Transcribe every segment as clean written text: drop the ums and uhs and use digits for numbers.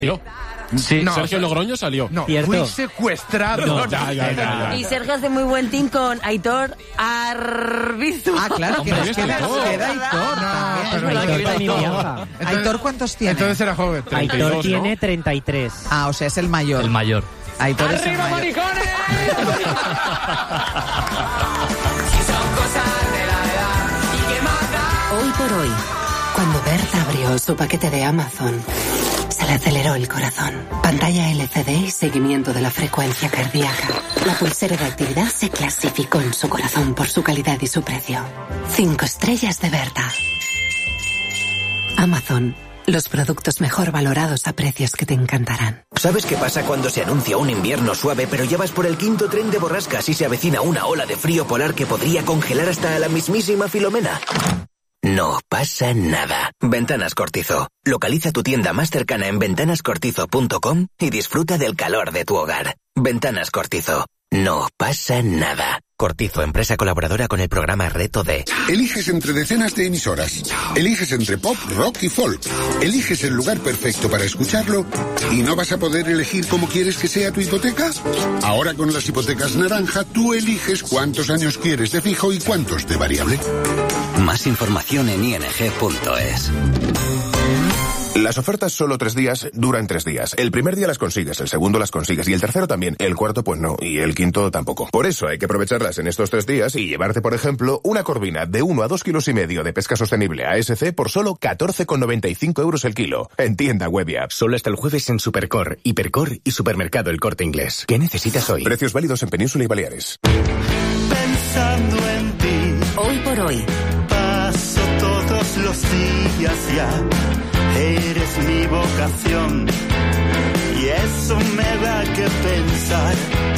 Sí, no, Sergio Logroño salió. No, Cierto. fui secuestrado. No, ya. Y Sergio hace muy buen team con Aitor Arbizu. Ah, claro, que Hombre, nos queda Aitor. Aitor también. Aitor también viaja. Aitor, ¿cuántos tiene? Entonces era joven. Aitor 32, tiene ¿no? 33. Ah, o sea, es el mayor. El mayor. Aitor es el ¡Arriba, mayor. maricones! Hoy por hoy, cuando Berta abrió su paquete de Amazon, se le aceleró el corazón. Pantalla LCD y seguimiento de la frecuencia cardíaca. La pulsera de actividad se clasificó en su corazón por su calidad y su precio. 5 estrellas de Berta. Amazon. Los productos mejor valorados a precios que te encantarán. ¿Sabes qué pasa cuando se anuncia un invierno suave, pero ya vas por el 5.º tren de borrascas y se avecina una ola de frío polar que podría congelar hasta a la mismísima Filomena? No pasa nada. Ventanas Cortizo. Localiza tu tienda más cercana en ventanascortizo.com y disfruta del calor de tu hogar. Ventanas Cortizo. No pasa nada. Cortizo, empresa colaboradora con el programa Reto D. Eliges entre decenas de emisoras. Eliges entre pop, rock y folk. Eliges el lugar perfecto para escucharlo y no vas a poder elegir cómo quieres que sea tu hipoteca. Ahora con las hipotecas naranja, tú eliges cuántos años quieres de fijo y cuántos de variable. Más información en ing.es. Las ofertas solo 3 días duran 3 días. El primer día las consigues, el segundo las consigues y el tercero también. El cuarto pues no y el quinto tampoco. Por eso hay que aprovecharlas en estos 3 días y llevarte, por ejemplo, una corvina de 1 a 2,5 kilos de pesca sostenible ASC por solo 14,95 € el kilo. En tienda web y app. Solo hasta el jueves en Supercor, Hipercor y Supermercado El Corte Inglés. ¿Qué necesitas hoy? Precios válidos en Península y Baleares. Pensando en ti. Hoy por hoy. Paso todos los días ya. Eres mi vocación y eso me da que pensar.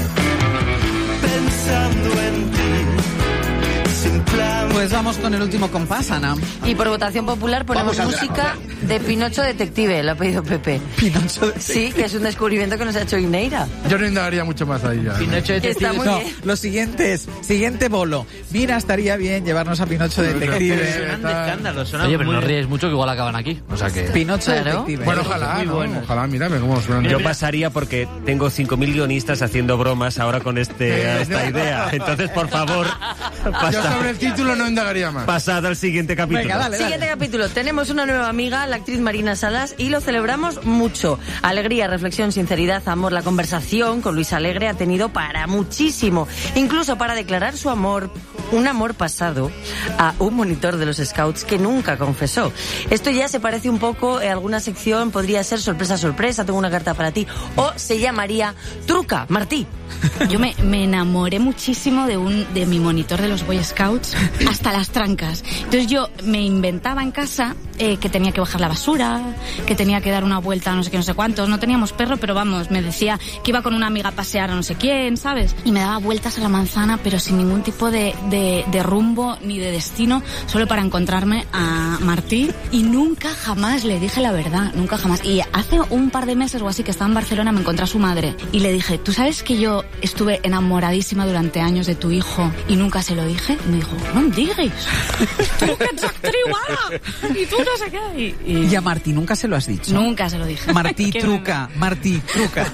Pensando en ti, sin plan. Pues vamos con el último compás, Ana. Y por votación popular ponemos música de Pinocho Detective, lo ha pedido Pepe. Pinocho Detective. Sí, que es un descubrimiento que nos ha hecho Ineira. Yo no indagaría mucho más ahí ya. Pinocho Que está muy No, bien. lo siguiente es, siguiente bolo. Mira, estaría bien llevarnos a Pinocho Detective. Suenan de escándalo, suenan Oye, pero muy no bien. ríes mucho que igual acaban aquí. O sea que... Pinocho Claro. Detective. Bueno, ojalá, muy ¿no? bueno. Ojalá, mírame cómo suenan. Yo pasaría porque tengo 5.000 guionistas haciendo bromas ahora con esta idea. Entonces, por favor, Yo sobre el título no indagaría más. pasad al siguiente capítulo. Venga, dale, dale. Siguiente capítulo. Tenemos una nueva amiga, la actriz Marina Salas, y lo celebramos mucho. Alegría, reflexión, sinceridad, amor. La conversación con Luis Alegre ha tenido para muchísimo. Incluso para declarar su amor, un amor pasado, a un monitor de los Scouts que nunca confesó. Esto ya se parece un poco, en alguna sección podría ser sorpresa, sorpresa, tengo una carta para ti, o se llamaría Truca, Martí. Yo me enamoré muchísimo de mi monitor de los Boy Scouts hasta las trancas. Entonces yo me inventaba en casa que tenía que bajar la basura, que tenía que dar una vuelta a no sé qué, no sé cuántos. No teníamos perro, pero vamos, me decía que iba con una amiga a pasear a no sé quién, ¿sabes? Y me daba vueltas a la manzana, pero sin ningún tipo de rumbo ni de destino, solo para encontrarme a Martí. Y nunca jamás le dije la verdad, nunca jamás. Y hace un par de meses o así que estaba en Barcelona, me encontré a su madre y le dije, ¿tú sabes que yo estuve enamoradísima durante años de tu hijo y nunca se lo dije? Y me dijo, no em diguis, tú que ets actriu ara, y tú no sé qué. Y a Martí nunca se lo has dicho. Nunca se lo dije. Martí Qué truca, Martí truca.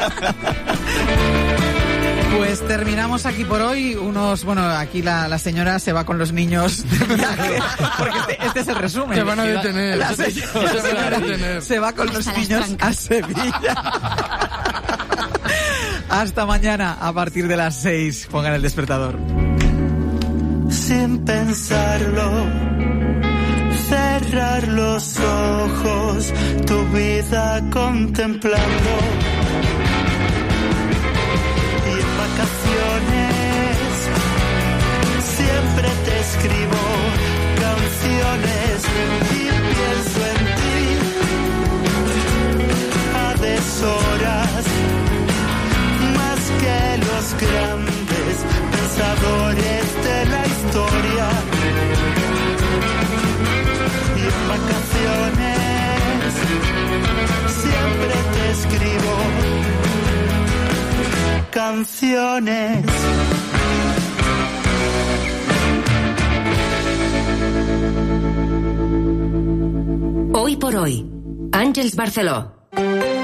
Pues terminamos aquí por hoy. Aquí la señora se va con los niños de viaje, porque este es el resumen. Se van a detener. La señora se va con los niños a Sevilla. Hasta mañana a partir de las 6. Pongan el despertador. Sin pensarlo, cerrar los ojos, tu vida contemplando. Y en vacaciones siempre te escribo canciones y pienso en ti a deshoras, más que los grandes pensadores de la historia. Y en vacaciones siempre te escribo canciones. Hoy por hoy, Àngels Barceló.